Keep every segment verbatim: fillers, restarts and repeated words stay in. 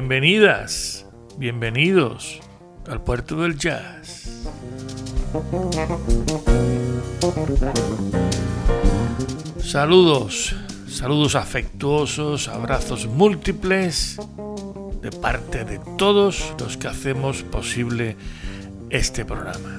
Bienvenidas, bienvenidos al Puerto del Jazz. Saludos, saludos afectuosos, abrazos múltiples de parte de todos los que hacemos posible este programa.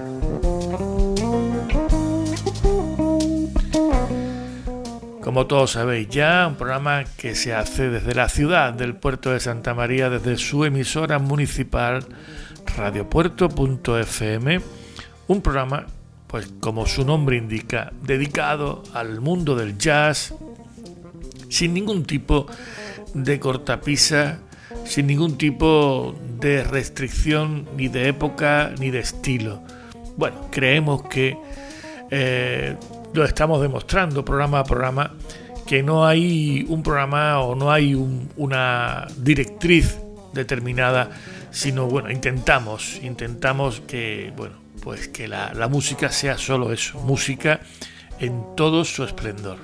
Como todos sabéis ya, un programa que se hace desde la ciudad del Puerto de Santa María, desde su emisora municipal radiopuerto punto efe eme, un programa, pues como su nombre indica, dedicado al mundo del jazz, sin ningún tipo de cortapisa, sin ningún tipo de restricción ni de época ni de estilo. Bueno, creemos que eh, lo estamos demostrando programa a programa, que no hay un programa o no hay un, una directriz determinada, sino bueno, intentamos, intentamos que bueno, pues que la, la música sea solo eso, música en todo su esplendor.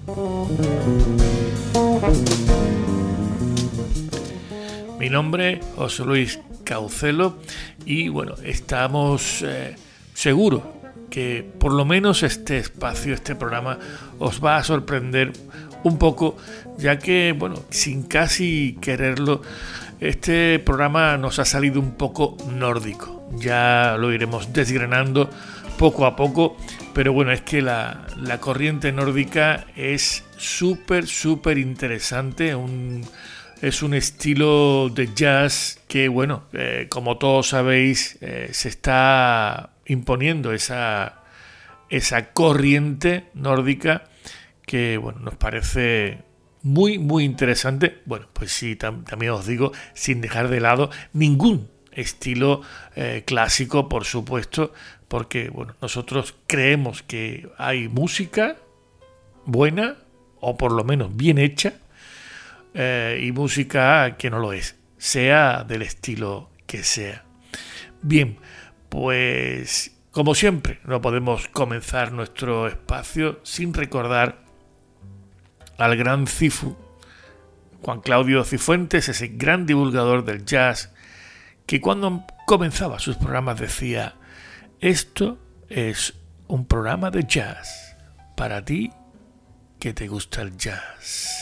Mi nombre es José Luis Caucelo y bueno, estamos eh, seguros que por lo menos este espacio, este programa, os va a sorprender un poco, ya que, bueno, sin casi quererlo, este programa nos ha salido un poco nórdico. Ya lo iremos desgranando poco a poco, pero bueno, es que la, la corriente nórdica es súper, súper interesante, un, es un estilo de jazz que, bueno, eh, como todos sabéis, eh, se está imponiendo esa, esa corriente nórdica que bueno, nos parece muy muy interesante. Bueno, pues sí, tam- también os digo, sin dejar de lado ningún estilo eh, clásico, por supuesto, porque bueno, nosotros creemos que hay música buena, o por lo menos bien hecha, eh, y música que no lo es, sea del estilo que sea. Bien, pues como siempre, no podemos comenzar nuestro espacio sin recordar al gran Cifu, Juan Claudio Cifuentes, ese gran divulgador del jazz, que cuando comenzaba sus programas decía: esto es un programa de jazz para ti que te gusta el jazz.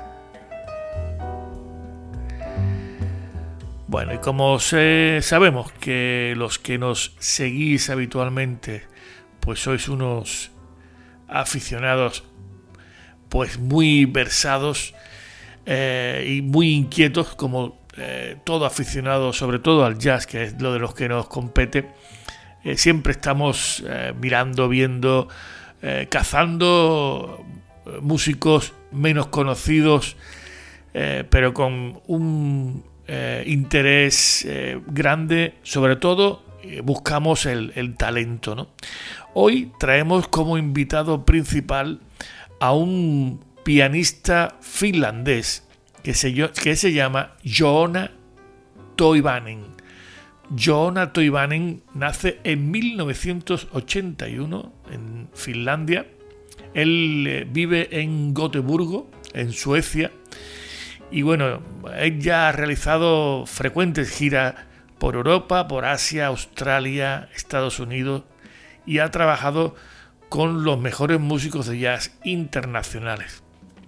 Bueno, y como se, sabemos que los que nos seguís habitualmente, pues sois unos aficionados pues muy versados eh, y muy inquietos, como eh, todo aficionado, sobre todo al jazz, que es lo de los que nos compete, eh, siempre estamos eh, mirando, viendo, eh, cazando músicos menos conocidos, eh, pero con un Eh, interés eh, grande, sobre todo eh, buscamos el, el talento, ¿no? Hoy traemos como invitado principal a un pianista finlandés que se, que se llama Joona Toivainen. Joona Toivainen nace en mil novecientos ochenta y uno en Finlandia. Él eh, vive en Gotemburgo, en Suecia. Y bueno, él ya ha realizado frecuentes giras por Europa, por Asia, Australia, Estados Unidos, y ha trabajado con los mejores músicos de jazz internacionales.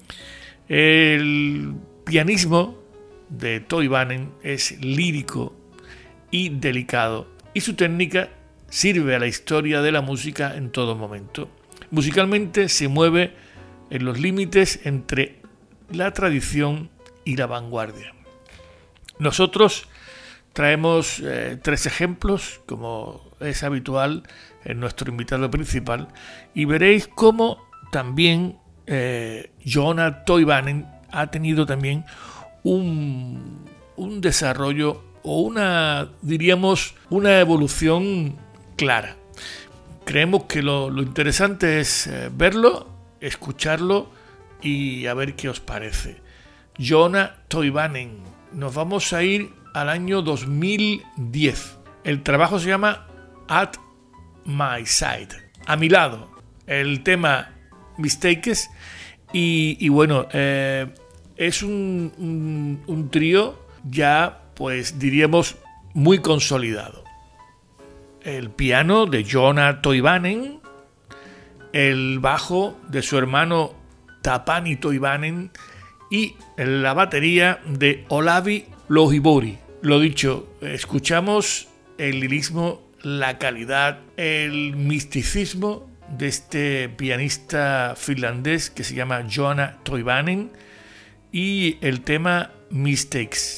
El pianismo de Toivainen es lírico y delicado, y su técnica sirve a la historia de la música en todo momento. Musicalmente se mueve en los límites entre la tradición y la vanguardia. Nosotros traemos eh, tres ejemplos, como es habitual en nuestro invitado principal, y veréis cómo también eh, Joona Toivainen ha tenido también un, un desarrollo o una, diríamos, una evolución clara. Creemos que lo, lo interesante es eh, verlo, escucharlo y a ver qué os parece. Joona Toivainen. Nos vamos a ir al año dos mil diez. El trabajo se llama At My Side, a mi lado. El tema Mistakes. Y, y bueno, eh, es un, un, un trío ya, pues diríamos, muy consolidado. El piano de Joona Toivanen, el bajo de su hermano Tapani Toivanen y la batería de Olavi Lohibori. Lo dicho, escuchamos el lirismo, la calidad, el misticismo de este pianista finlandés que se llama Joona Toivanen y el tema Mistakes.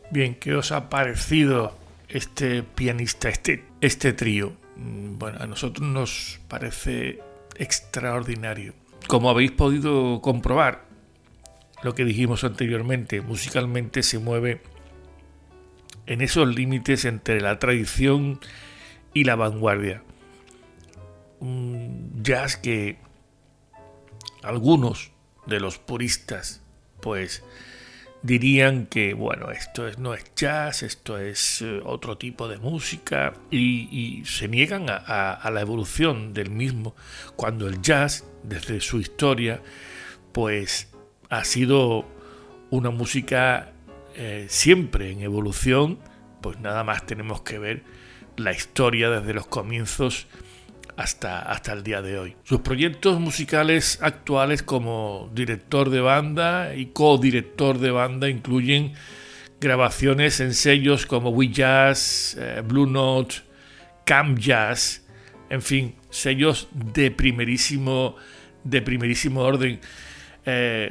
Bien, ¿qué os ha parecido este pianista, este, este trío? Bueno, a nosotros nos parece extraordinario. Como habéis podido comprobar, lo que dijimos anteriormente, musicalmente se mueve en esos límites entre la tradición y la vanguardia. Un jazz que algunos de los puristas pues dirían que bueno, esto es, no es jazz, esto es eh, otro tipo de música, y, y se niegan a, a, a la evolución del mismo, cuando el jazz desde su historia pues ha sido una música eh, siempre en evolución. Pues nada más tenemos que ver la historia desde los comienzos hasta, hasta el día de hoy. Sus proyectos musicales actuales como director de banda y co-director de banda incluyen grabaciones en sellos como We Jazz, eh, Blue Note, Camp Jazz, en fin, sellos de primerísimo, de primerísimo orden. Eh,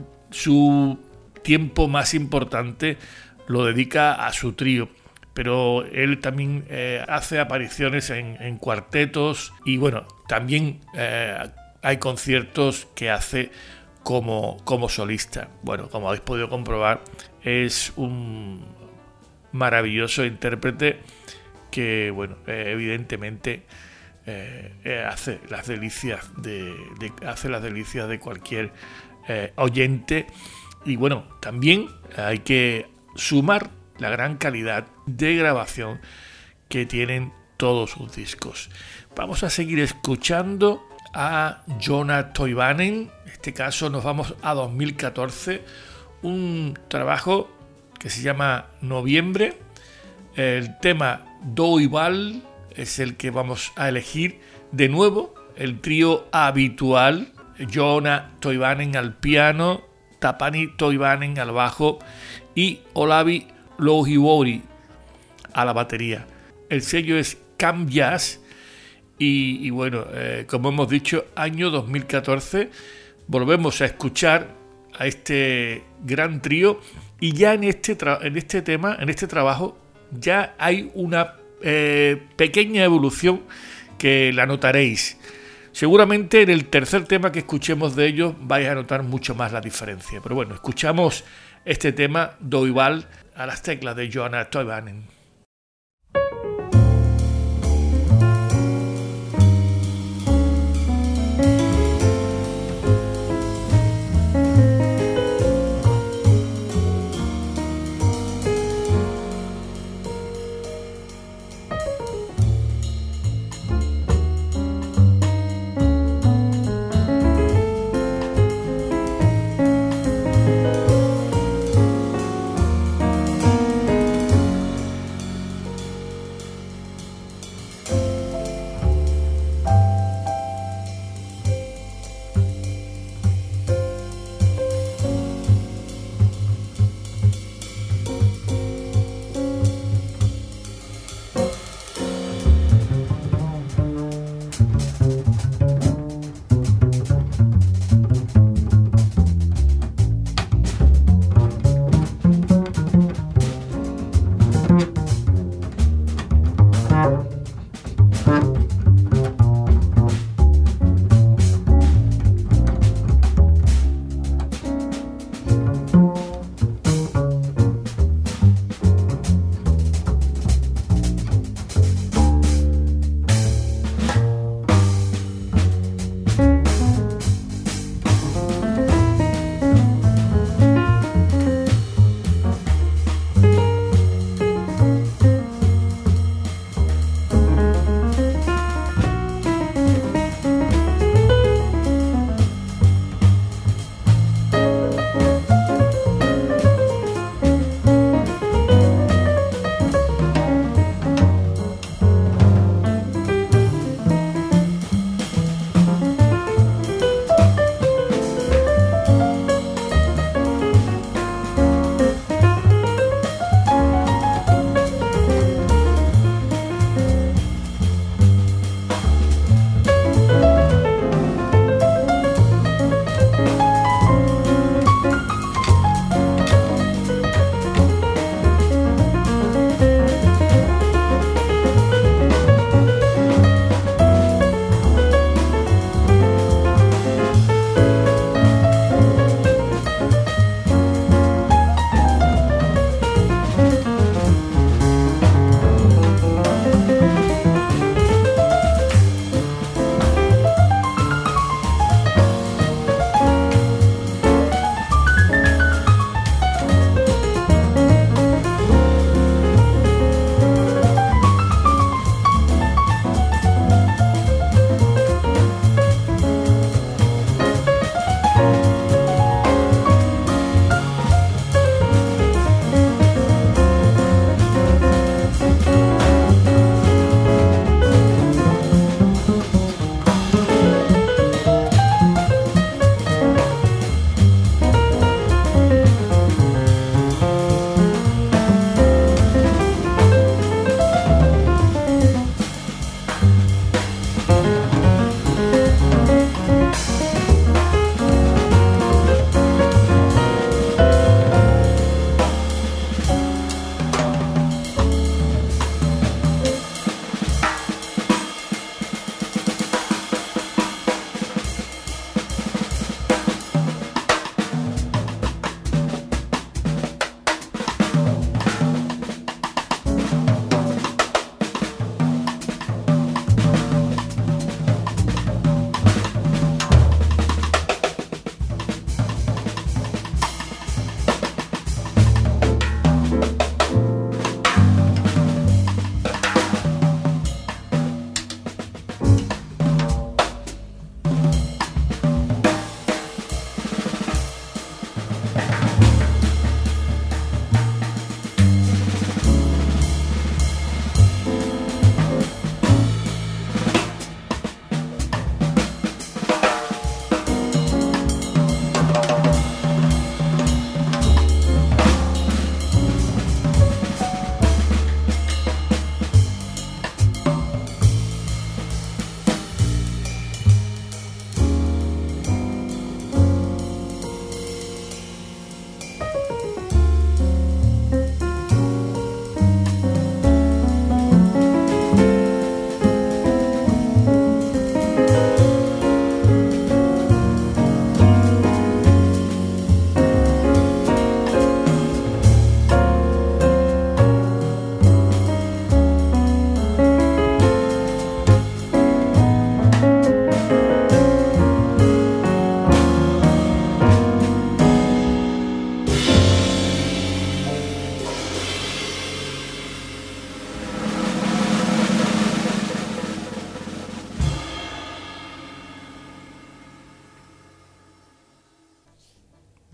su tiempo más importante lo dedica a su trío, pero él también eh, hace apariciones en, en cuartetos, y bueno, también eh, hay conciertos que hace como, como solista. Bueno, como habéis podido comprobar, es un maravilloso intérprete que, bueno, eh, evidentemente eh, eh, hace las delicias de, de hace las delicias de cualquier eh, oyente. Y bueno, también hay que sumar la gran calidad de grabación que tienen todos sus discos. Vamos a seguir escuchando a Joona Toivanen. En este caso nos vamos a dos mil catorce, un trabajo que se llama Noviembre. El tema Doival es el que vamos a elegir. De nuevo, el trío habitual: Joona Toivanen al piano, Tapani Toivanen al bajo y Olavi Louhivuori a la batería. El sello es Camp Jazz y, y bueno, eh, como hemos dicho, año dos mil catorce. Volvemos a escuchar a este gran trío, y ya en este, tra- en este tema, en este trabajo, ya hay una eh, pequeña evolución que la notaréis. Seguramente en el tercer tema que escuchemos de ellos vais a notar mucho más la diferencia. Pero bueno, escuchamos este tema Doival a las teclas de Joona Toivanen.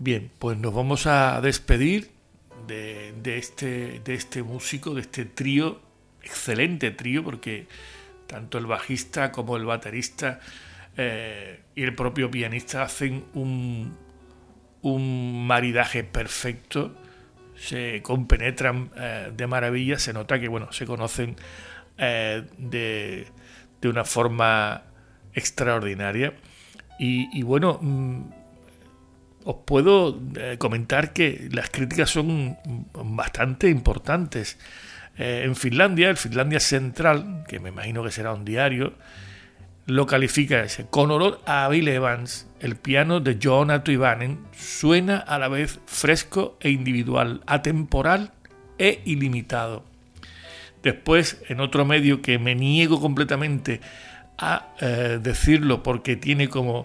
Bien, pues nos vamos a despedir de, de, este, de este músico, de este trío, excelente trío, porque tanto el bajista como el baterista eh, y el propio pianista hacen un, un maridaje perfecto, se compenetran eh, de maravilla, se nota que bueno, se conocen eh, de, de una forma extraordinaria y, y bueno, mmm, os puedo eh, comentar que las críticas son bastante importantes. Eh, en Finlandia, el Finlandia Central, que me imagino que será un diario, lo califica ese. Con honor a Bill Evans, el piano de Joona Toivanen suena a la vez fresco e individual, atemporal e ilimitado. Después, en otro medio que me niego completamente a eh, decirlo porque tiene como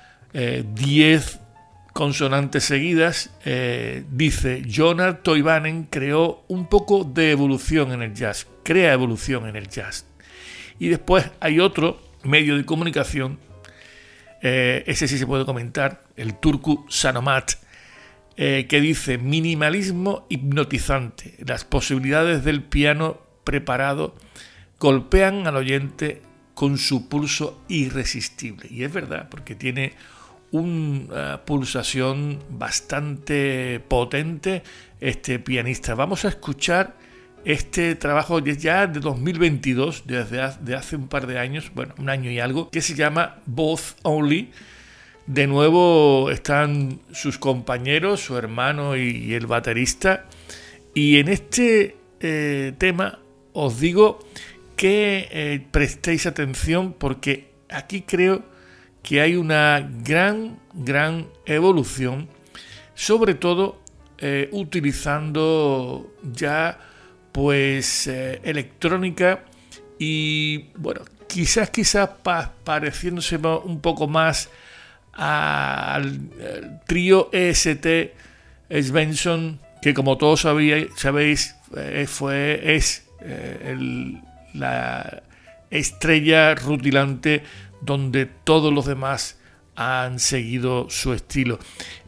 diez eh, consonantes seguidas, eh, dice: Joona Toivanen creó un poco de evolución en el jazz, crea evolución en el jazz. Y después hay otro medio de comunicación, eh, ese sí se puede comentar, el Turku Sanomat, eh, que dice: minimalismo hipnotizante, las posibilidades del piano preparado golpean al oyente con su pulso irresistible. Y es verdad, porque tiene una uh, pulsación bastante potente este pianista. Vamos a escuchar este trabajo ya de dos mil veintidós, desde hace, de hace un par de años, bueno, un año y algo, que se llama Both Only. De nuevo están sus compañeros, su hermano y, y el baterista. Y en este eh, tema os digo que eh, prestéis atención, porque aquí creo que hay una gran, gran evolución, sobre todo eh, utilizando ya pues eh, electrónica y bueno, quizás quizás pa- pareciéndose un poco más al, al trío E S T Svensson, que como todos sabíais, sabéis eh, fue es eh, el, la estrella rutilante donde todos los demás han seguido su estilo.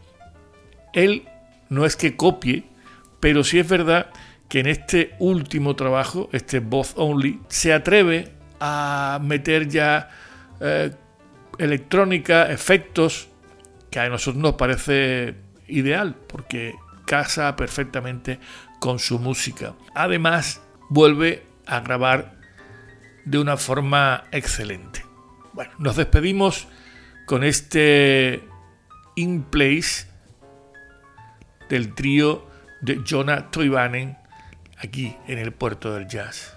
Él no es que copie, pero sí es verdad que en este último trabajo, este Both Only, se atreve a meter ya eh, electrónica, efectos, que a nosotros nos parece ideal, porque casa perfectamente con su música. Además, vuelve a grabar de una forma excelente. Bueno, nos despedimos con este In Place del trío de Joona Toivanen aquí en el Puerto del Jazz.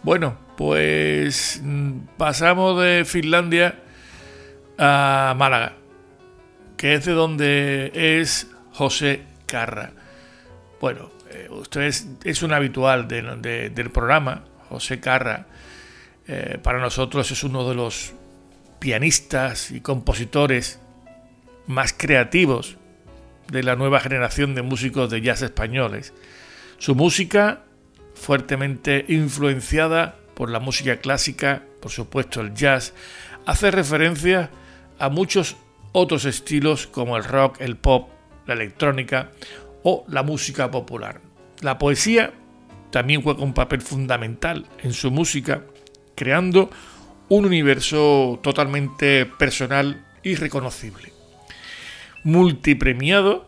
Bueno, pues pasamos de Finlandia a Málaga, que es de donde es José Carra. Bueno, eh, usted es, es un habitual de, de, del programa. José Carra, eh, para nosotros es uno de los pianistas y compositores más creativos de la nueva generación de músicos de jazz españoles. Su música, fuertemente influenciada por la música clásica, por supuesto el jazz, hace referencia a muchos otros estilos como el rock, el pop, la electrónica o la música popular. La poesía también juega un papel fundamental en su música, creando un universo totalmente personal y reconocible. Multipremiado,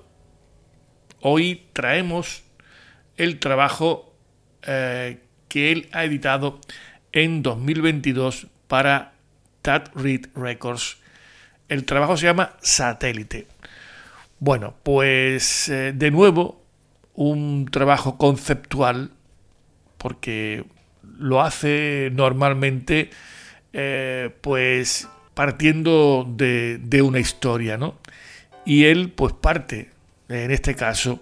hoy traemos el trabajo eh, que él ha editado en dos mil veintidós para Tad Reed Records. El trabajo se llama Satélite. Bueno, pues eh, de nuevo un trabajo conceptual, porque lo hace normalmente eh, pues partiendo de, de una historia, ¿no? Y él pues parte, en este caso,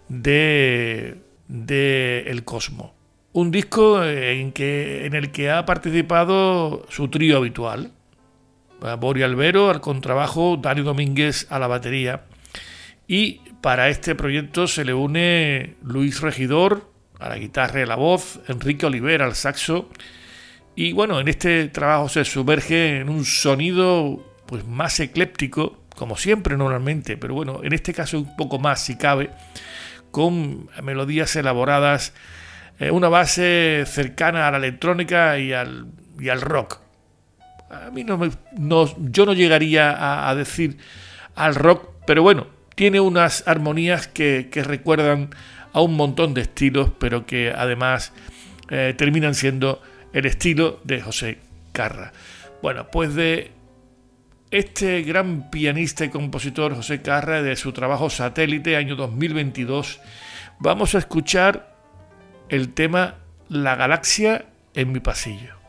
de, de El Cosmo. Un disco en, que, en el que ha participado su trío habitual. Bori Albero al contrabajo, Dani Domínguez a la batería. Y para este proyecto se le une Luis Regidor a la guitarra y la voz, Enrique Olivera al saxo. Y bueno, en este trabajo se sumerge en un sonido pues más ecléptico, como siempre normalmente, pero bueno, en este caso un poco más si cabe, con melodías elaboradas, eh, una base cercana a la electrónica y al, y al rock. A mí no me, no, yo no llegaría a, a decir al rock, pero bueno, tiene unas armonías que, que recuerdan a un montón de estilos, pero que además eh, terminan siendo el estilo de José Carra. Bueno, pues de este gran pianista y compositor José Carra, de su trabajo Satélite, año dos mil veintidós, vamos a escuchar el tema La galaxia en mi pasillo.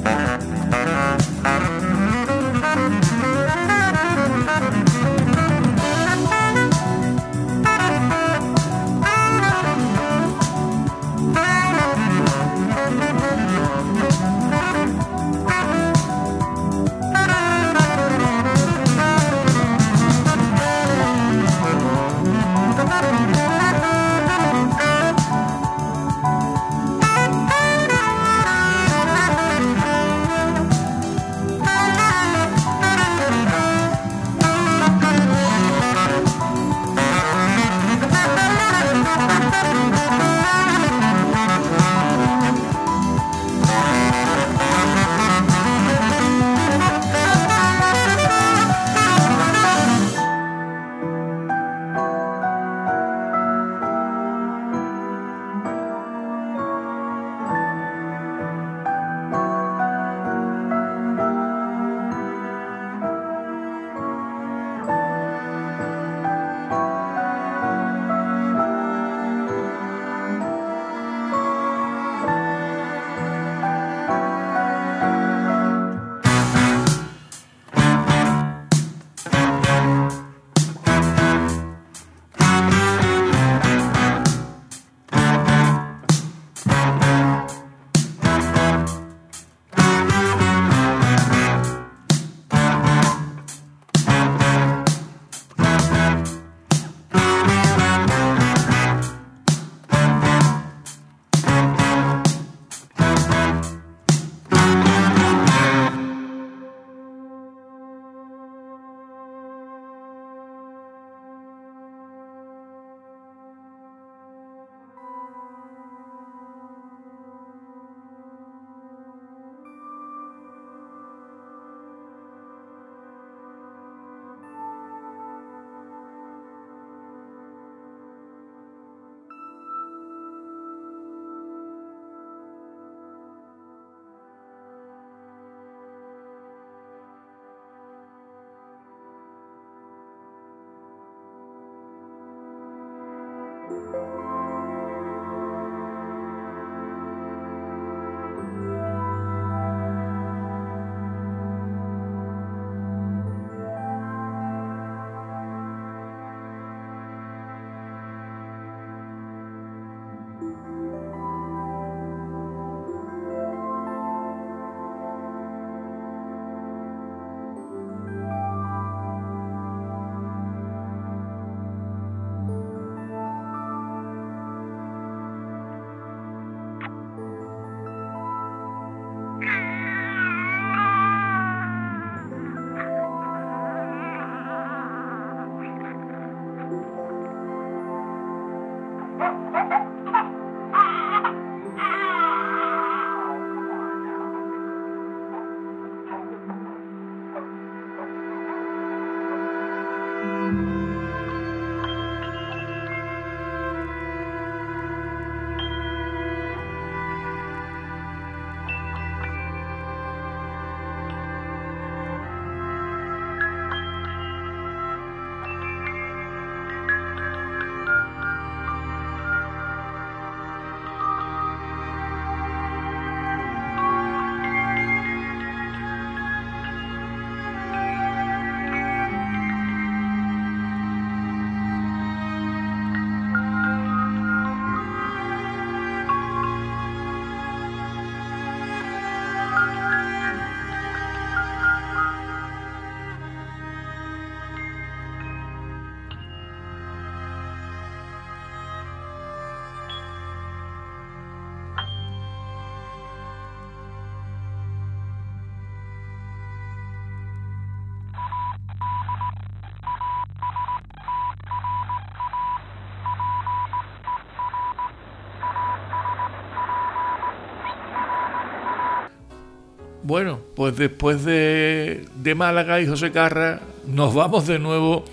Bueno, pues después de, de Málaga y José Carra, nos vamos de nuevo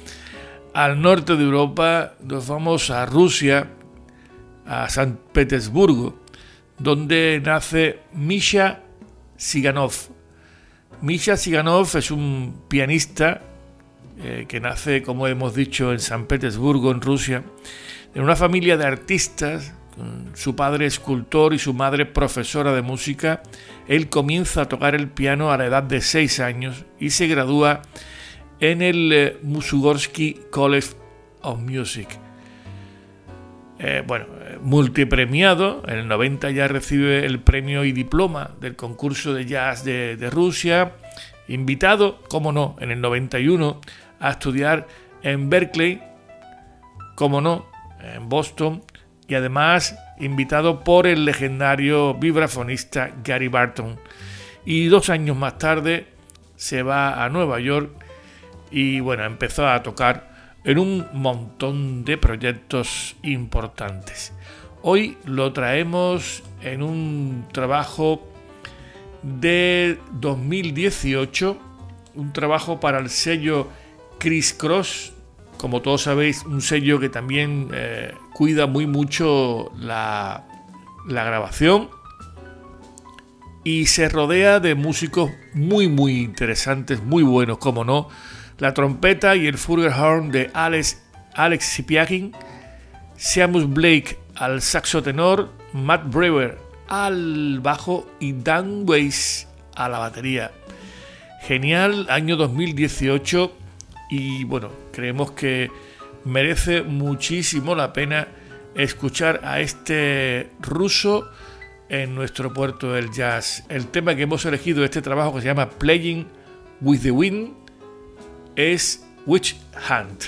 al norte de Europa, nos vamos a Rusia, a San Petersburgo, donde nace Misha Siganov. Misha Siganov es un pianista eh, que nace, como hemos dicho, en San Petersburgo, en Rusia, en una familia de artistas, su padre escultor y su madre profesora de música, él comienza a tocar el piano a la edad de seis años y se gradúa en el eh, Mussorgsky College of Music. Eh, bueno, multipremiado, en el noventa ya recibe el premio y diploma del concurso de jazz de, de Rusia, invitado, como no, en el noventa y uno a estudiar en Berkeley, como no, en Boston, y además invitado por el legendario vibrafonista Gary Barton. Y dos años más tarde se va a Nueva York y bueno, empezó a tocar en un montón de proyectos importantes. Hoy lo traemos en un trabajo de dos mil dieciocho, un trabajo para el sello Criss Cross, como todos sabéis, un sello que también eh, cuida muy mucho la, la grabación y se rodea de músicos muy muy interesantes, muy buenos, como no. La trompeta y el flugelhorn de Alex, Alex Sipiagin, Seamus Blake al saxo tenor, Matt Brewer al bajo y Dan Weiss a la batería. Genial, año dos mil dieciocho, y bueno, creemos que merece muchísimo la pena escuchar a este ruso en nuestro puerto del jazz. El tema que hemos elegido de este trabajo, que se llama Playing with the Wind, es Witch Hunt.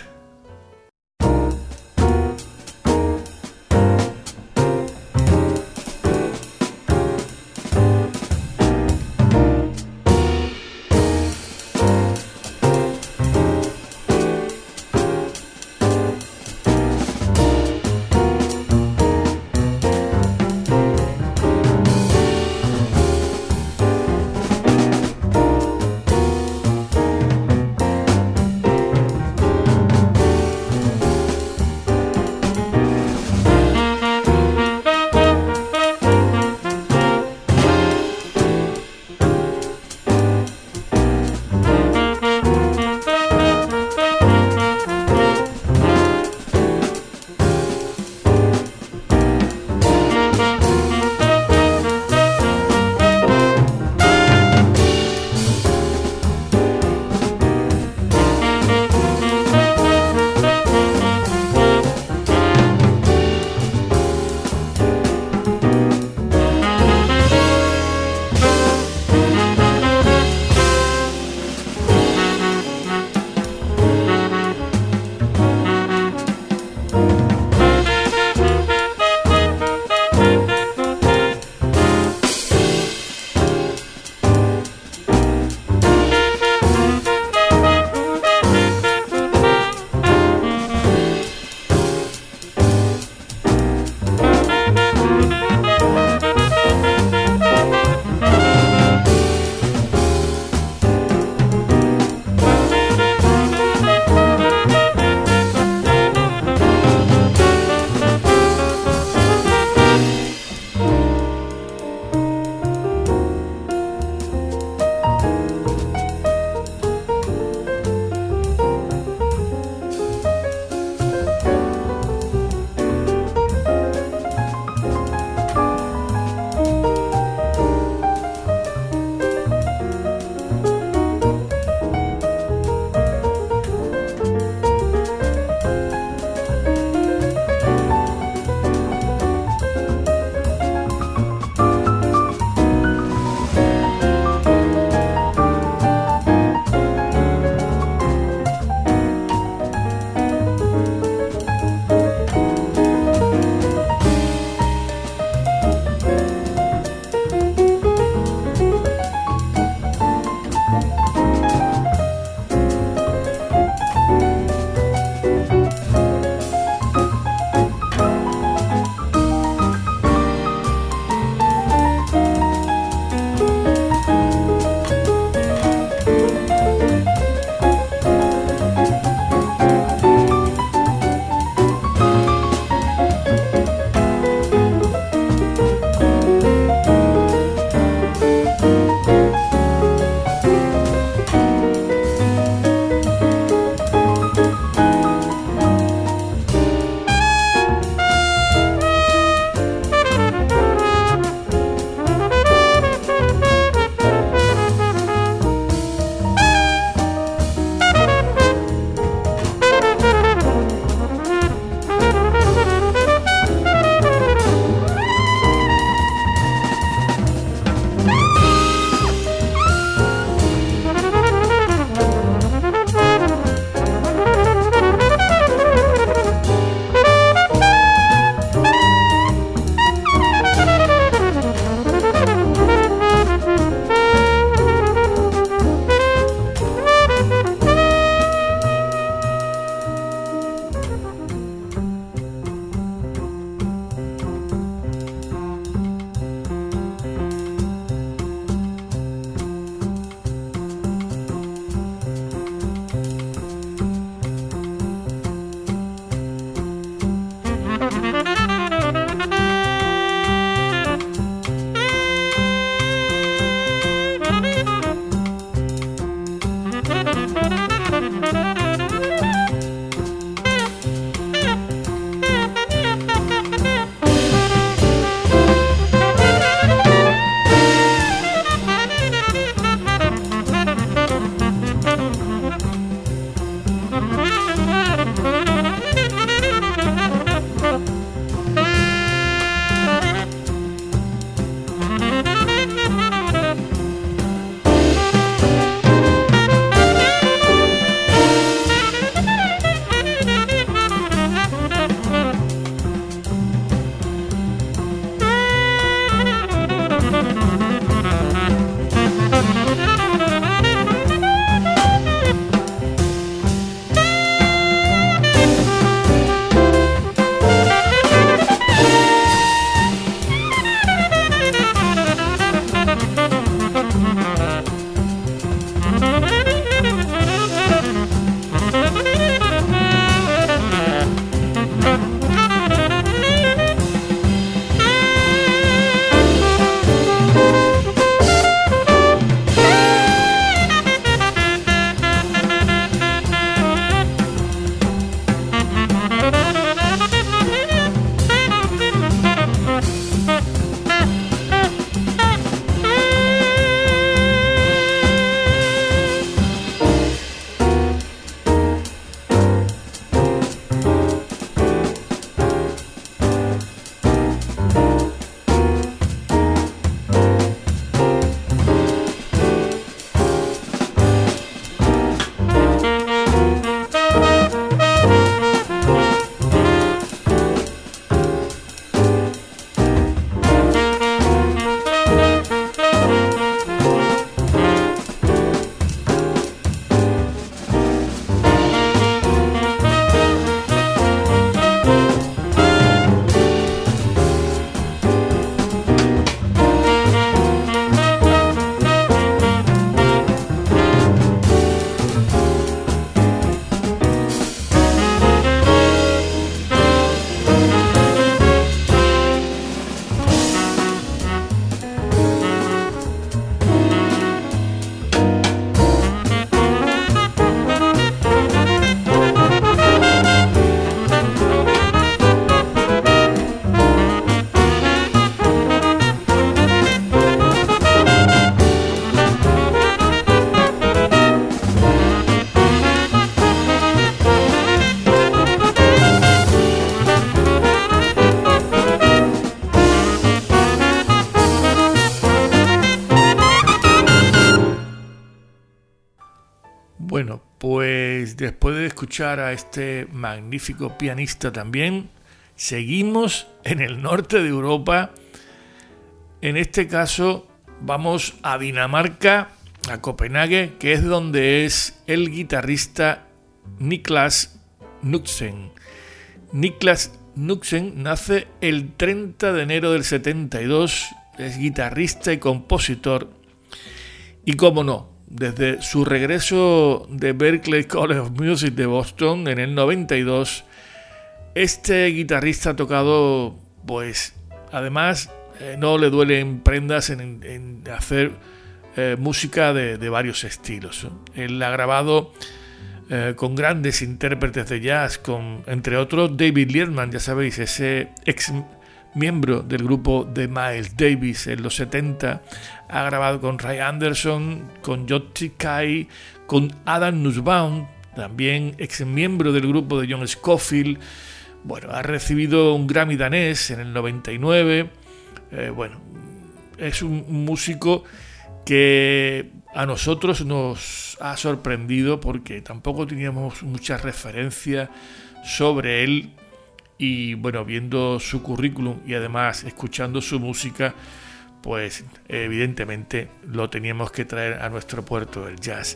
Bueno, pues después de escuchar a este magnífico pianista también, seguimos en el norte de Europa. En este caso vamos a Dinamarca, a Copenhague, que es donde es el guitarrista Niklas Knudsen. Niklas Knudsen nace el treinta de enero del setenta y dos, es guitarrista y compositor, y cómo no, desde su regreso de Berklee College of Music de Boston en el noventa y dos, este guitarrista ha tocado, pues, además, eh, no le duelen prendas en, en hacer eh, música de, de varios estilos. Él ha grabado eh, con grandes intérpretes de jazz, con, entre otros, David Liebman, ya sabéis, ese ex miembro del grupo de Miles Davis en los setenta, ha grabado con Ray Anderson, con Joti Kai, con Adam Nussbaum, también ex miembro del grupo de John Scofield. Bueno, ha recibido un Grammy danés en el noventa y nueve. Eh, bueno, es un músico que a nosotros nos ha sorprendido porque tampoco teníamos muchas referencias sobre él. Y bueno, viendo su currículum y además escuchando su música, pues evidentemente lo teníamos que traer a nuestro puerto del jazz.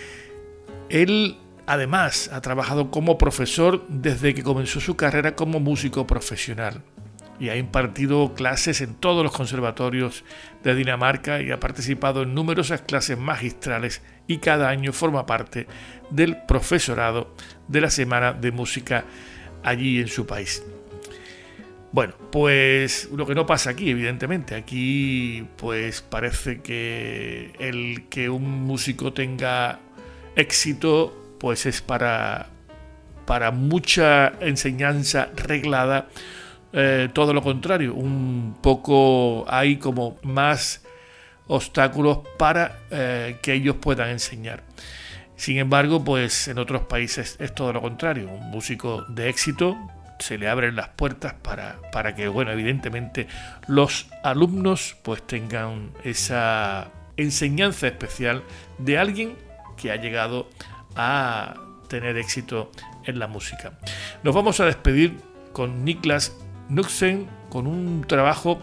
Él además ha trabajado como profesor desde que comenzó su carrera como músico profesional y ha impartido clases en todos los conservatorios de Dinamarca y ha participado en numerosas clases magistrales y cada año forma parte del profesorado de la Semana de Música allí en su país. Bueno, pues lo que no pasa aquí, evidentemente. Aquí pues parece que el que un músico tenga éxito pues es para, para mucha enseñanza reglada. Eh, todo lo contrario, un poco hay como más obstáculos para eh, que ellos puedan enseñar. Sin embargo, pues en otros países es todo lo contrario. Un músico de éxito se le abren las puertas para, para que, bueno, evidentemente los alumnos pues tengan esa enseñanza especial de alguien que ha llegado a tener éxito en la música. Nos vamos a despedir con Niklas Knudsen, con un trabajo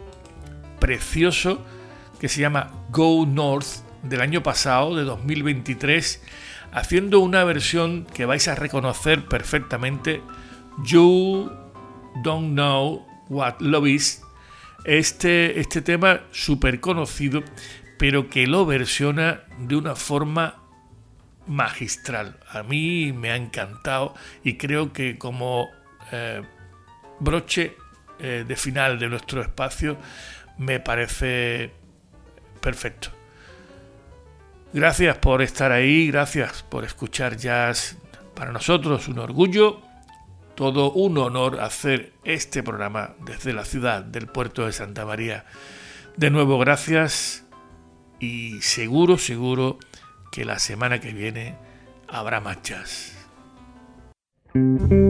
precioso que se llama Go North, del año pasado, de dos mil veintitrés, haciendo una versión que vais a reconocer perfectamente, You Don't Know What Love Is, este, este tema súper conocido, pero que lo versiona de una forma magistral. A mí me ha encantado y creo que como eh, broche eh, de final de nuestro espacio me parece perfecto. Gracias por estar ahí, gracias por escuchar jazz. Para nosotros un orgullo, todo un honor hacer este programa desde la ciudad del puerto de Santa María. De nuevo gracias y seguro, seguro que la semana que viene habrá más jazz.